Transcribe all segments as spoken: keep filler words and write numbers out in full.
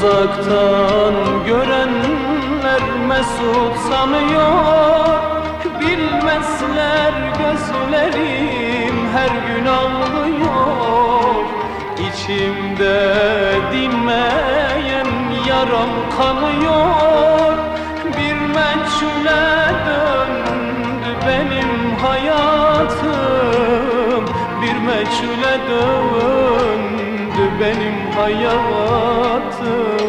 Uzaktan görenler mesut sanıyor, bilmezler gözlerim her gün ağlıyor. İçimde dinmeyen yaram kanıyor, bir meçhule döndü benim hayatım, bir meçhule döndü benim hayatım.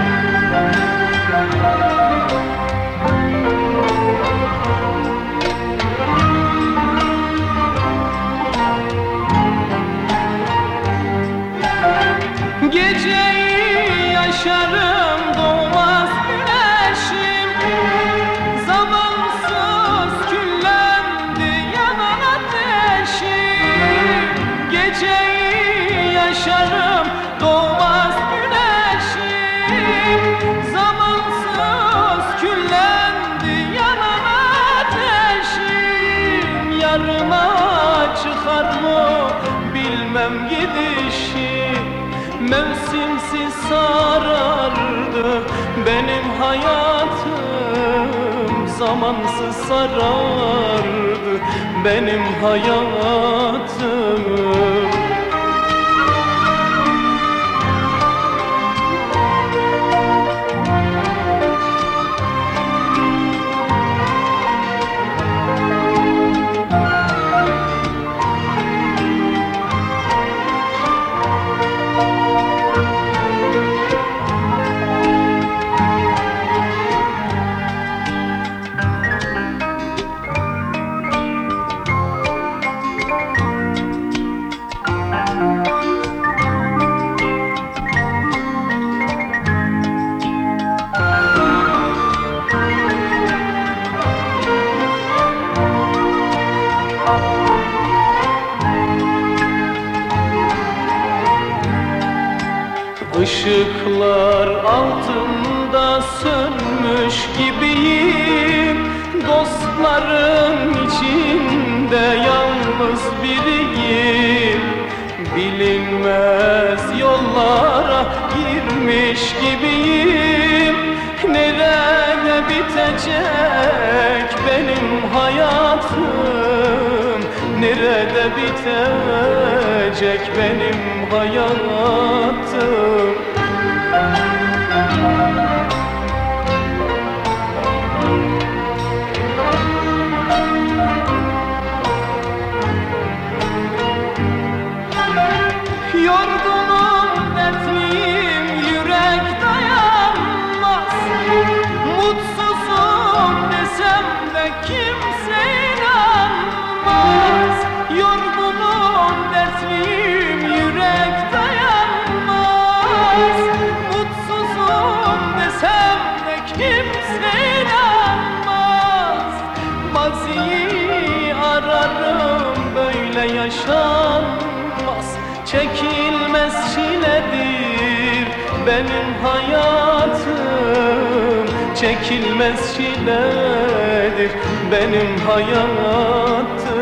Geceyi yaşarım, doğmaz güneşim, zamansız küllendi yanan ateşim. Geceyi yaşarım, doğmaz güneşim, zamansız küllendi yanan ateşim. Yarına çıkar mı bilmem gidişim, mevsimsiz sarardı benim hayatım, zamansız sarardı benim hayatım. Işıklar altında sönmüş gibiyim, dostların içinde yalnız biriyim. Bilinmez yollara girmiş gibiyim, nerede bitecek benim hayatım, nerede bitecek benim hayatım. Yorgunum, dertliyim, yürek dayanmaz. Mutsuzum desem de kimse inanmaz. Yorgunum, dertliyim, yürek dayanmaz. Mutsuzum desem de kimse inanmaz. Maziyi ararım, böyle yaşanmaz. Çekilmez çiledir benim hayatım, çekilmez çiledir benim hayatım.